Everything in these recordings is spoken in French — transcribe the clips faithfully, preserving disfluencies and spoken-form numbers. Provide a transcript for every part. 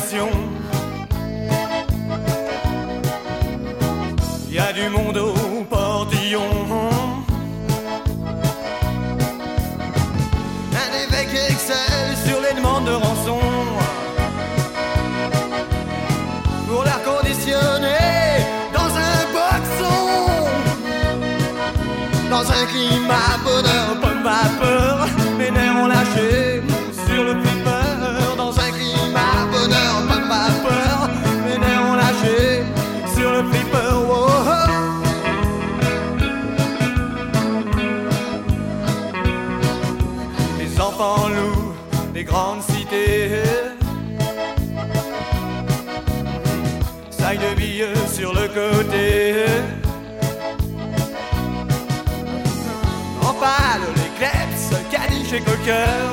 émotions. Y a du monde au portillon. Un évêque excelle sur les demandes de rançon. Pour l'air conditionné dans un boxon. Dans un climat bonheur, pomme vapeur. Mes nerfs ont lâché sur le flipper. Dans un climat bonheur, pomme vapeur. Mes nerfs ont lâché sur le flipper. Oh, oh. Les enfants loups des grandes cités. Saille de billets sur le côté. En pâle, les kleps, caniche et coqueur.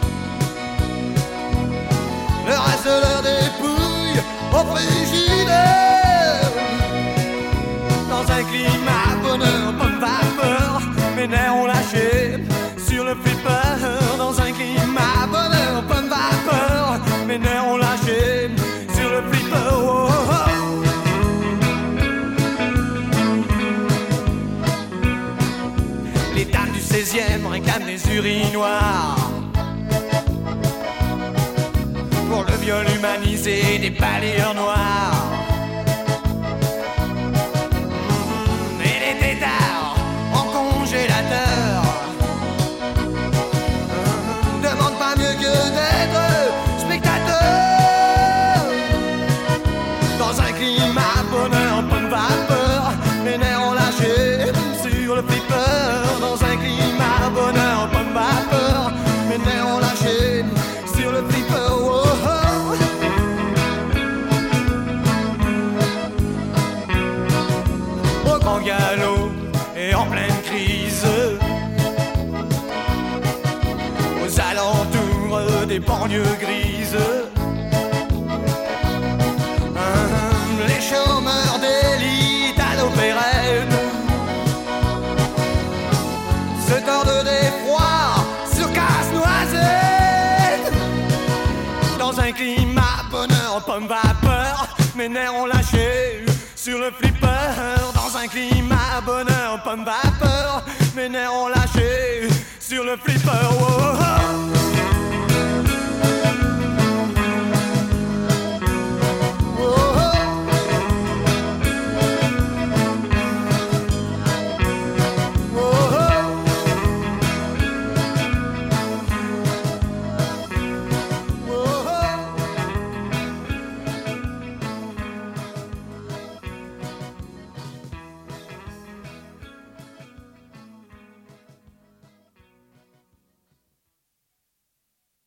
Le reste de leur dépouille au frigidaire. Dans un climat bonheur, pomme vapeur. Mes nerfs ont lâché sur le flipper. Dans un climat bonheur, pomme vapeur. Mes nerfs ont lâché sur le flipper. Oh, oh, oh. Les dames du seizième réclament des urinoirs pour le viol humanisé des balayeurs noirs. Mmh, et les tétards en congélateur. Mmh, demande pas mieux que d'être spectateur. Dans un climat bonheur, pomme vapeur. Mes nerfs ont lâché sur le flipper. Dans un climat bonheur, pomme vapeur. Mes nerfs ont lâché sur le flipper. Oh, oh. Au grand galop et en pleine crise. Aux alentours des banlieues grises. Hum, les chômeurs d'élite à l'opérette se tordent d'effroi sur Casse-Noisette. Dans un climat bonheur, pomme vapeur. Mes nerfs ont lâché sur le flipper. Dans un climat bonheur, pomme vapeur. Mes nerfs ont lâché sur le flipper. Oh, oh, oh.